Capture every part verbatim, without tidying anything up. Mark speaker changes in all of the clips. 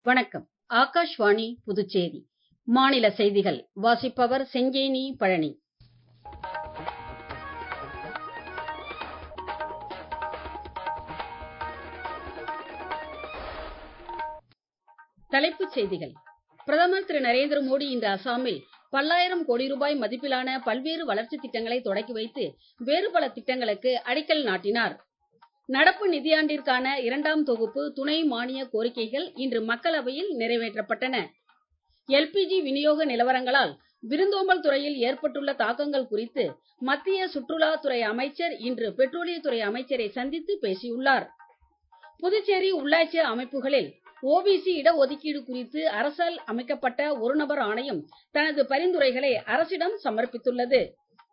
Speaker 1: வணக்கம். ஆகாஷ்வாணி புதுச்சேரி. மாநில செய்திகள் வாசிப்பவர் செங்கேனி பழனி. தலைப்புச் செய்திகள். பிரதமர் திரு நரேந்திர மோடி இன்று அசாமில் பல்லாயிரம் கோடி ரூபாய் மதிப்பிலான பல்வேறு வளர்ச்சி திட்டங்களை தொடக்கி வைத்து வேறு பல திட்டங்களுக்கு அடிக்கல் நாட்டினார். நடப்பு நிதியாண்டிற்கான இரண்டாம் தொகுப்பு துணை மானிய கோரிக்கைகள் இன்று மக்களவையில் நிறைவேற்றப்பட்டன. எல்பிஜி விநியோக நிலவரங்களால் விருந்தோம்பல் துறையில் ஏற்பட்டுள்ள தாக்கங்கள் குறித்து மத்திய சுற்றுலாத்துறை அமைச்சர் இன்று பெட்ரோலியத்துறை அமைச்சரை சந்தித்து பேசியுள்ளார். புதுச்சேரி உள்ளாட்சி அமைப்புகளில் ஓபிசி இடஒதுக்கீடு குறித்து அரசால் அமைக்கப்பட்ட ஒரு நபர் ஆணையம் தனது பரிந்துரைகளை அரசிடம் சமர்ப்பித்துள்ளது.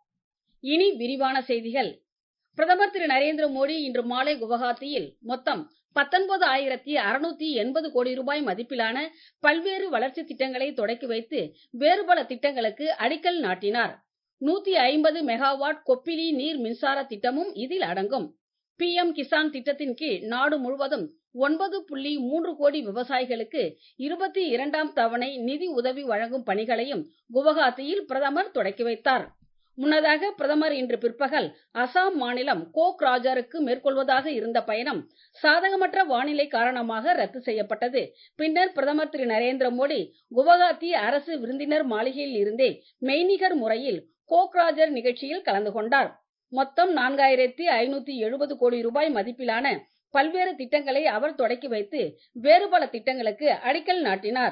Speaker 1: இனி விரிவான செய்திகள். பிரதமர் திரு நரேந்திர மோடி இன்று மாலை குவஹாத்தியில் மொத்தம் பத்தொன்பது ஆயிரத்தி அறுநூத்தி எண்பது கோடி ரூபாய் மதிப்பிலான பல்வேறு வளர்ச்சி திட்டங்களை தொடக்கி வைத்து வேறு பல திட்டங்களுக்கு அடிக்கல் நாட்டினார். நூத்தி ஐம்பது மெகாவாட் கொப்பிலி நீர் மின்சார திட்டமும் இதில் அடங்கும். பி எம் கிசான் திட்டத்தின் கீழ் நாடு முழுவதும் ஒன்பது புள்ளி மூன்று கோடி விவசாயிகளுக்கு இருபத்தி இரண்டாம் தவணை நிதி உதவி வழங்கும் பணிகளையும் குவஹாத்தியில் பிரதமர் தொடக்கி வைத்தார். முன்னதாக பிரதமர் இன்று பிற்பகல் அசாம் மாநிலம் கோக் ராஜாருக்கு மேற்கொள்வதாக இருந்த பயணம் சாதகமற்ற வானிலை காரணமாக ரத்து செய்யப்பட்டது. பின்னர் பிரதமர் திரு நரேந்திர மோடி குவஹாத்தி அரசு விருந்தினர் மாளிகையில் இருந்தே மெய்நிகர் முறையில் கோக் ராஜர் நிகழ்ச்சியில் கலந்து கொண்டார். மொத்தம் நான்காயிரத்தி ஐநூத்தி எழுபது கோடி ரூபாய் மதிப்பிலான பல்வேறு திட்டங்களை அவர் தொடக்கி வைத்து வேறு பல திட்டங்களுக்கு அடிக்கல் நாட்டினார்.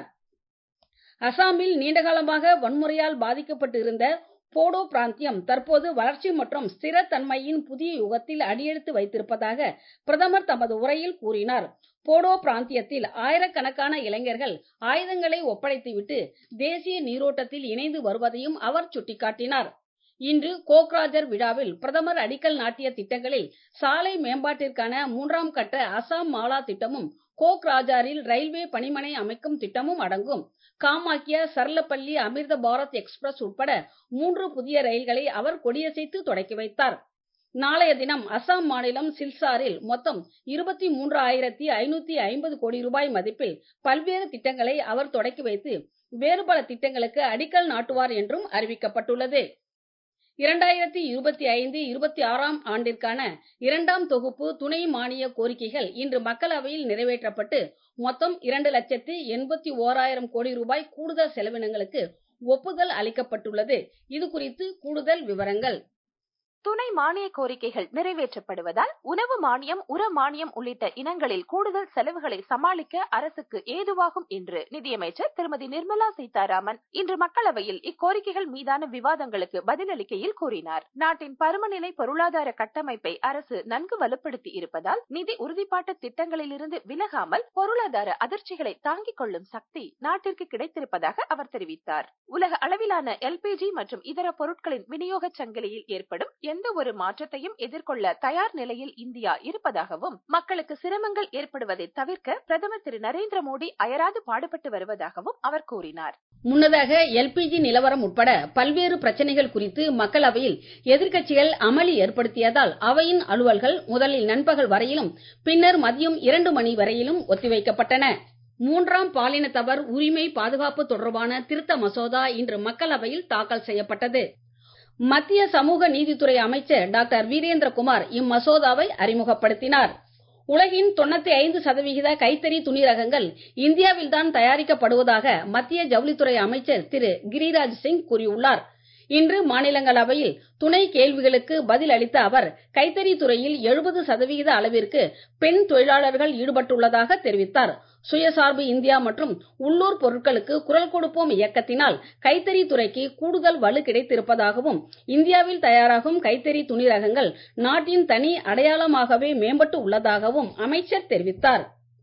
Speaker 1: அசாமில் நீண்டகாலமாக வன்முறையால் பாதிக்கப்பட்டு இருந்த போடோ பிராந்தியம் தற்போது வளர்ச்சி மற்றும் ஸ்திரத்தன்மையின் புதிய யுகத்தில் அடியெடுத்து வைத்திருப்பதாக பிரதமர் தமது உரையில் கூறினார். போடோ பிராந்தியத்தில் ஆயிரக்கணக்கான இளைஞர்கள் ஆயுதங்களை ஒப்படைத்துவிட்டு தேசிய நீரோட்டத்தில் இணைந்து வருவதையும் அவர் சுட்டிக்காட்டினார். இன்று கோக்ராஜர் விழாவில் பிரதமர் அடிக்கல் நாட்டிய திட்டங்களில் சாலை மேம்பாட்டிற்கான மூன்றாம் கட்ட அசாம் மாலா திட்டமும் கோக்ராஜாரில் ரயில்வே பணிமனை அமைக்கும் திட்டமும் அடங்கும். காமாக்கியா சர்லப்பள்ளி அமிர்த பாரத் எக்ஸ்பிரஸ் உட்பட மூன்று புதிய ரயில்களை அவர் கொடியசைத்து தொடக்கி வைத்தார். நாளைய தினம் அசாம் மாநிலம் சில்சாரில் மொத்தம் இருபத்தி மூன்று ஆயிரத்தி ஐநூத்தி ஐம்பது கோடி ரூபாய் மதிப்பில் பல்வேறு திட்டங்களை அவர் தொடக்கி வைத்து வேறு பல திட்டங்களுக்கு அடிக்கல் நாட்டுவார் என்றும் அறிவிக்கப்பட்டுள்ளது. இரண்டாயிரத்தி இருபத்தி ஐந்து இருபத்தி ஆறாம் ஆண்டிற்கான இரண்டாம் தொகுப்பு துணை மானிய கோரிக்கைகள் இன்று மக்களவையில் நிறைவேற்றப்பட்டு மொத்தம் இரண்டு லட்சத்தி எண்பத்தி ஓராயிரம் கோடி ரூபாய் கூடுதல் செலவினங்களுக்கு ஒப்புதல் அளிக்கப்பட்டுள்ளது. இது குறித்து கூடுதல் விவரங்கள்.
Speaker 2: துணை மானிய கோரிக்கைகள் நிறைவேற்றப்படுவதால் உணவு மானியம், உர மானியம் உள்ளிட்ட இனங்களில் கூடுதல் செலவுகளை சமாளிக்க அரசுக்கு ஏதுவாகும் என்று நிதியமைச்சர் திருமதி நிர்மலா சீதாராமன் இன்று மக்களவையில் இக்கோரிக்கைகள் மீதான விவாதங்களுக்கு பதிலளிக்கையில் கூறினார். நாட்டின் பருமநிலை பொருளாதார கட்டமைப்பை அரசு நன்கு வலுப்படுத்தி இருப்பதால் நிதி உறுதிப்பாட்டு திட்டங்களிலிருந்து விலகாமல் பொருளாதார அதிர்ச்சிகளை தாங்கிக் கொள்ளும் சக்தி நாட்டிற்கு கிடைத்திருப்பதாக அவர் தெரிவித்தார். உலக அளவிலான எல்பிஜி மற்றும் இதர பொருட்களின் விநியோக சங்கிலியில் ஏற்படும் எந்த ஒரு மாற்றத்தையும் எதிர்கொள்ள தயார் நிலையில் இந்தியா இருப்பதாகவும் மக்களுக்கு சிரமங்கள் ஏற்படுவதை தவிர்க்க பிரதமர் திரு நரேந்திர மோடி அயராது பாடுபட்டு வருவதாகவும் அவர் கூறினார்.
Speaker 1: முன்னதாக எல்பிஜி நிலவரம் உட்பட பல்வேறு பிரச்சனைகள் குறித்து மக்களவையில் எதிர்க்கட்சிகள் அமளி ஏற்படுத்தியதால் அவையின் அலுவல்கள் முதலில் நண்பகல் வரையிலும் பின்னர் மதியம் இரண்டு மணி வரையிலும் ஒத்திவைக்கப்பட்டன. மூன்றாம் பாலினத்தவர் உரிமை பாதுகாப்பு தொடர்பான திருத்த மசோதா இன்று மக்களவையில் தாக்கல் செய்யப்பட்டது. மத்திய சமூக நீதித்துறை அமைச்சர் டாக்டர் வீரேந்திரகுமார் இம்மசோதாவை அறிமுகப்படுத்தினார். உலகின் தொண்ணூத்தி ஐந்து சதவிகித கைத்தறி துணி ரகங்கள் இந்தியாவில்தான் தயாரிக்கப்படுவதாக மத்திய ஜவுளித்துறை அமைச்சர் திரு கிரிராஜ் சிங் கூறியுள்ளார். இன்று மாநிலங்களவையில் துணை கேள்விகளுக்கு பதில் அளித்த அவர் கைத்தறி துறையில் எழுபது சதவிகித அளவிற்கு பெண் தொழிலாளர்கள் ஈடுபட்டுள்ளதாக தெரிவித்தார். சுயசார்பு இந்தியா மற்றும் உள்ளூர் பொருட்களுக்கு குரல் கொடுப்போம் இயக்கத்தினால் கைத்தறி துறைக்கு கூடுதல் வலு கிடைத்திருப்பதாகவும் இந்தியாவில் தயாராகும் கைத்தறி துணி ரகங்கள் நாட்டின் தனி அடையாளமாகவே மேம்பட்டு உள்ளதாகவும் அமைச்சர் தெரிவித்தார்.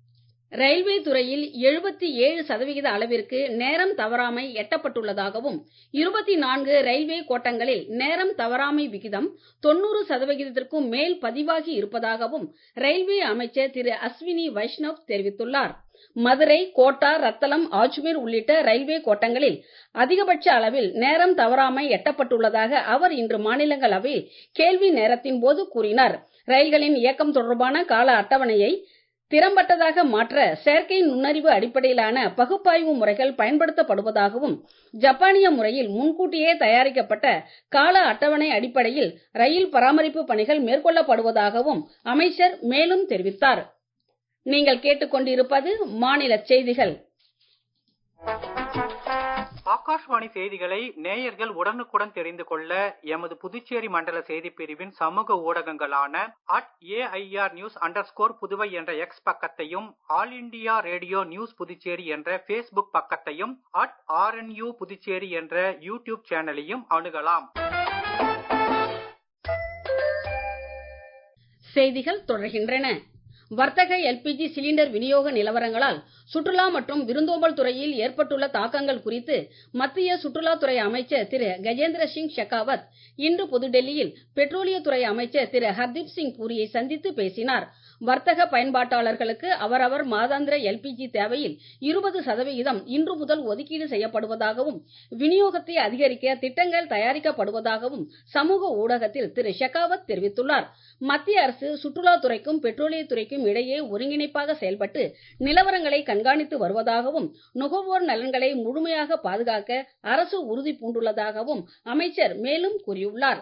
Speaker 1: ரயில்வே துறையில் எழுபத்தி ஏழு சதவிகித அளவிற்கு நேரம் தவறாமை எட்டப்பட்டுள்ளதாகவும் இருபத்தி நான்கு ரயில்வே கோட்டங்களில் நேரம் தவறாமை விகிதம் தொண்ணூறு சதவிகிதத்திற்கும் மேல் பதிவாகி இருப்பதாகவும் ரயில்வே அமைச்சர் திரு அஸ்வினி வைஷ்ணவ் தெரிவித்துள்ளார். மதுரை, கோட்டா, ரத்தலம், ஆஜ்மீர் உள்ளிட்ட ரயில்வே கோட்டங்களில் அதிகபட்ச அளவில் நேரம் தவறாமை எட்டப்பட்டுள்ளதாக அவர் இன்று மாநிலங்களவையில் கேள்வி நேரத்தின் போது கூறினார். ரயில்களின் இயக்கம் தொடர்பான கால அட்டவணையை திறம்பட்டதாக மாற்ற செயற்கை நுண்ணறிவு அடிப்படையிலான பகுப்பாய்வு முறைகள் பயன்படுத்தப்படுவதாகவும், ஜப்பானிய முறையில் முன்கூட்டியே தயாரிக்கப்பட்ட கால அட்டவணை அடிப்படையில் ரயில் பராமரிப்பு பணிகள் மேற்கொள்ளப்படுவதாகவும் அமைச்சர் மேலும் தெரிவித்தார். நீங்கள் கேட்டுக்கொண்டிருப்பது மாநில செய்திகள்.
Speaker 3: ஆகாஷ்வாணி செய்திகளை நேயர்கள் உடனுக்குடன் தெரிந்து கொள்ள எமது புதுச்சேரி மண்டல செய்திப் பிரிவின் சமூக ஊடகங்களான at AIR news underscore Puduvai என்ற எக்ஸ் பக்கத்தையும், All India Radio news Puducherry என்ற பேஸ்புக் பக்கத்தையும், அட் ஆர்என்யூ புதுச்சேரி என்ற யூடியூப் சேனலையும் அணுகலாம்.
Speaker 1: செய்திகள் தொடர்கின்றன. வர்த்தக எல்பிஜி சிலிண்டர் விநியோக நிலவரங்களால் சுற்றுலா மற்றும் விருந்தோம்பல் துறையில் ஏற்பட்டுள்ள தாக்கங்கள் குறித்து மத்திய சுற்றுலாத்துறை அமைச்சர் திரு கஜேந்திர சிங் ஷெகாவத் இன்று புதுடெல்லியில் பெட்ரோலியத்துறை அமைச்சர் திரு ஹர்தீப் சிங் பூரியை சந்தித்து பேசினார். வர்த்தக பயன்பாட்டாளர்களுக்கு அவரவர் மாதாந்திர எல்பிஜி தேவையில் இருபது சதவிகிதம் இன்று முதல் ஒதுக்கீடு செய்யப்படுவதாகவும், விநியோகத்தை அதிகரிக்க திட்டங்கள் தயாரிக்கப்படுவதாகவும் சமூக ஊடகத்தில் திரு ஷெகாவத் தெரிவித்துள்ளார். மத்திய அரசு சுற்றுலாத்துறைக்கும் பெட்ரோலியத்துறைக்கும் இடையே ஒருங்கிணைப்பாக செயல்பட்டு நிலவரங்களை கண்காணித்து வருவதாகவும், நுகர்வோர் நலன்களை முழுமையாக பாதுகாக்க அரசு உறுதி பூண்டுள்ளதாகவும் அமைச்சர் மேலும் கூறியுள்ளார்.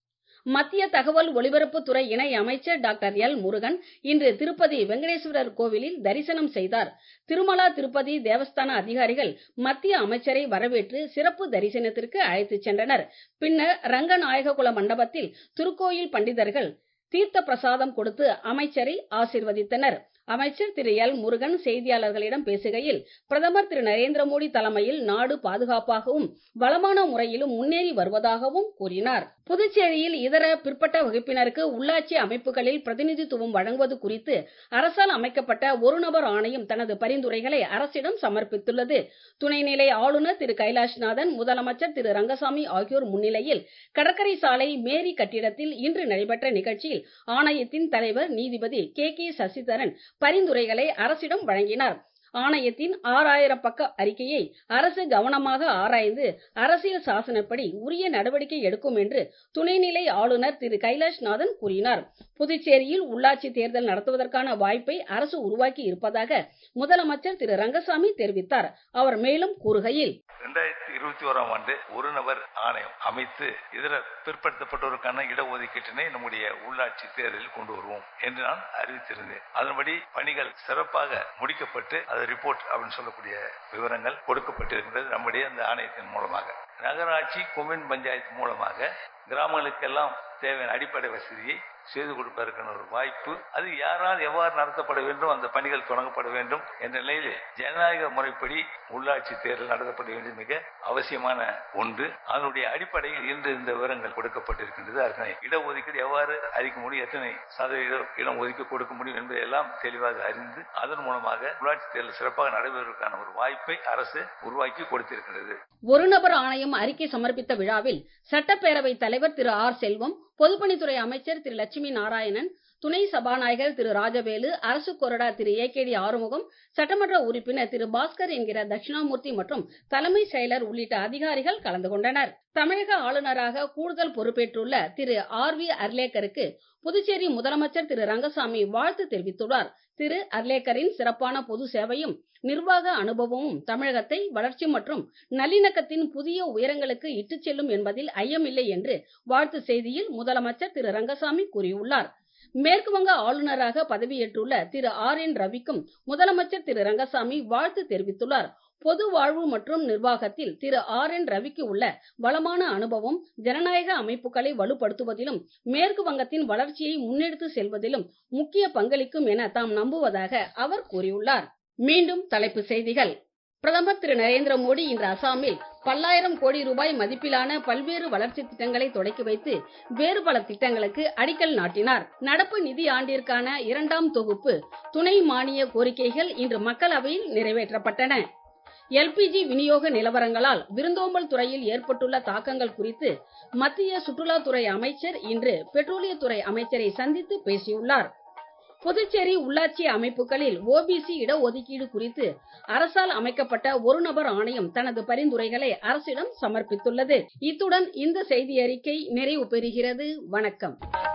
Speaker 1: மத்திய தகவல் ஒலிபரப்புத் துறை இணை அமைச்சர் டாக்டர் எல் முருகன் இன்று திருப்பதி வெங்கடேஸ்வரர் கோவிலில் தரிசனம் செய்தார். திருமலா திருப்பதி தேவஸ்தான அதிகாரிகள் மத்திய அமைச்சரை வரவேற்று சிறப்பு தரிசனத்திற்கு அழைத்துச் சென்றனர். பின்னர் ரங்கநாயககுல மண்டபத்தில் திருக்கோயில் பண்டிதர்கள் தீர்த்த பிரசாதம் கொடுத்து அமைச்சரை ஆசீர்வதித்தனர். அமைச்சர் திரு எல் முருகன் செய்தியாளர்களிடம் பேசுகையில், பிரதமர் திரு நரேந்திர மோடி தலைமையில் நாடு பாதுகாப்பாகவும் வளமான முறையிலும் முன்னேறி வருவதாகவும் கூறினார். புதுச்சேரியில் இதர பிற்பட்ட வகுப்பினருக்கு உள்ளாட்சி அமைப்புகளில் பிரதிநிதித்துவம் வழங்குவது குறித்து அரசால் அமைக்கப்பட்ட ஒரு நபர் ஆணையம் தனது பரிந்துரைகளை அரசிடம் சமர்ப்பித்துள்ளது. துணைநிலை ஆளுநர் திரு கைலாஷ்நாதன், முதலமைச்சர் திரு ரங்கசாமி ஆகியோர் முன்னிலையில் கடற்கரை சாலை மேரி கட்டிடத்தில் இன்று நடைபெற்ற நிகழ்ச்சியில் ஆணையத்தின் தலைவர் நீதிபதி கே கே சசிதரன் பரிந்துரைகளை அரசிடம் வழங்கினார். ஆணையத்தின் ஆறாயிரம் பக்க அறிக்கையை அரசு கவனமாக ஆராய்ந்து அரசியல் சாசனப்படி உரிய நடவடிக்கை எடுக்கும் என்று துணைநிலை ஆளுநர் திரு கைலாஷ்நாதன் கூறினார். புதுச்சேரியில் உள்ளாட்சி தேர்தல் நடத்துவதற்கான வாய்ப்பை அரசு உருவாக்கி இருப்பதாக முதலமைச்சர் திரு ரங்கசாமி தெரிவித்தார். அவர் மேலும் கூறுகையில்,
Speaker 4: இரண்டாயிரத்தி இருபத்தி ஓராம் ஆண்டு ஒரு நபர் ஆணையம் அமைத்து இதர பிற்படுத்தப்பட்டோருக்கான இடஒதுக்கீட்டினை நம்முடைய உள்ளாட்சி தேர்தலில் கொண்டு வருவோம் என்று நான் அறிவித்திருந்தேன். அதன்படி பணிகள் சிறப்பாக முடிக்கப்பட்டு அது ரிப்போர்ட் அப்படின்னு சொல்லக்கூடிய விவரங்கள் கொடுக்கப்பட்டிருக்கிறது. நம்முடைய அந்த ஆணையத்தின் மூலமாக நகராட்சி கொம்யூன் பஞ்சாயத்து மூலமாக கிராமங்களுக்கெல்லாம் தேவையான அடிப்படை வசதியை செய்து கொடுப்பதற்கான ஒரு வாய்ப்பு, அது யாரால் எவ்வாறு நடத்தப்பட வேண்டும், அந்த பணிகள் தொடங்கப்பட வேண்டும் என்ற நிலையில் ஜனநாயக முறைப்படி உள்ளாட்சி தேர்தல் நடத்தப்பட வேண்டியது மிக அவசியமான ஒன்று. அதனுடைய அடிப்படையில் இன்று இந்த விவரங்கள் கொடுக்கப்பட்டிருக்கின்றது. அதனை இடஒதுக்கீடு எவ்வாறு அறிக்க முடியும், எத்தனை சதவீத இடம் ஒதுக்கி கொடுக்க முடியும் என்பதையெல்லாம் தெளிவாக அறிந்து அதன் மூலமாக உள்ளாட்சி தேர்தல் சிறப்பாக நடைபெறுவதற்கான ஒரு வாய்ப்பை அரசு உருவாக்கி கொடுத்திருக்கிறது.
Speaker 1: ஒரு நபர் ஆணையம் அறிக்கை சமர்ப்பித்த விழாவில் சட்டப்பேரவைத் தலைவர் திரு ஆர் செல்வம், பொதுப்பணித்துறை அமைச்சர் திரு லட்சுமி நாராயணன், துணை சபாநாயகர் திரு ராஜவேலு, அரசு கொறடா Thiru A K D Arumugam, சட்டமன்ற உறுப்பினர் திரு பாஸ்கர் என்கிற தட்சிணாமூர்த்தி மற்றும் தலைமை செயலர் உள்ளிட்ட அதிகாரிகள் கலந்து கொண்டனர். தமிழக ஆளுநராக கூடுதல் பொறுப்பேற்றுள்ள திரு ஆர் வி அர்லேக்கருக்கு புதுச்சேரி முதலமைச்சர் திரு ரங்கசாமி வாழ்த்து தெரிவித்துள்ளார். திரு அர்லேக்கரின் சிறப்பான பொது சேவையும் நிர்வாக அனுபவமும் தமிழகத்தை வளர்ச்சி மற்றும் நல்லிணக்கத்தின் புதிய உயரங்களுக்கு இட்டுச் செல்லும் என்பதில் ஐயமில்லை என்று வாழ்த்து செய்தியில் முதலமைச்சர் திரு ரங்கசாமி கூறியுள்ளார். மேற்கு வங்க ஆளுநராக பதவியேற்றுள்ள திரு ஆர் என் ரவிக்கும் முதலமைச்சர் திரு ரங்கசாமி வாழ்த்து தெரிவித்துள்ளார். பொது வாழ்வு மற்றும் நிர்வாகத்தில் திரு ஆர் என் ரவிக்கு உள்ள வளமான அனுபவம் ஜனநாயக அமைப்புகளை வலுப்படுத்துவதிலும் மேற்கு வங்கத்தின் வளர்ச்சியை முன்னெடுத்து செல்வதிலும் முக்கிய பங்களிக்கும் என தாம் நம்புவதாக அவர் கூறியுள்ளார். மீண்டும் தலைப்புச் செய்திகள். பிரதமர் திரு நரேந்திர மோடி இன்று அசாமில் பல்லாயிரம் கோடி ரூபாய் மதிப்பிலான பல்வேறு வளர்ச்சி திட்டங்களை தொடக்கி வைத்து வேறு பல திட்டங்களுக்கு அடிக்கல் நாட்டினார். நடப்பு நிதி ஆண்டிற்கான இரண்டாம் தொகுப்பு துணை மானிய கோரிக்கைகள் இன்று மக்களவையில் நிறைவேற்றப்பட்டன. எல்பிஜி விநியோக நிலவரங்களால் விருந்தோம்பல் துறையில் ஏற்பட்டுள்ள தாக்கங்கள் குறித்து மத்திய சுற்றுலாத்துறை அமைச்சர் இன்று பெட்ரோலியத்துறை அமைச்சரை சந்தித்து பேசியுள்ளார். புதுச்சேரி உள்ளாட்சி அமைப்புகளில் ஓபிசி இடஒதுக்கீடு குறித்து அரசால் அமைக்கப்பட்ட ஒரு நபர் ஆணையம் தனது பரிந்துரைகளை அரசிடம் சமர்ப்பித்துள்ளது. இத்துடன் இந்த செய்தி அறிக்கை நிறைவு பெறுகிறது. வணக்கம்.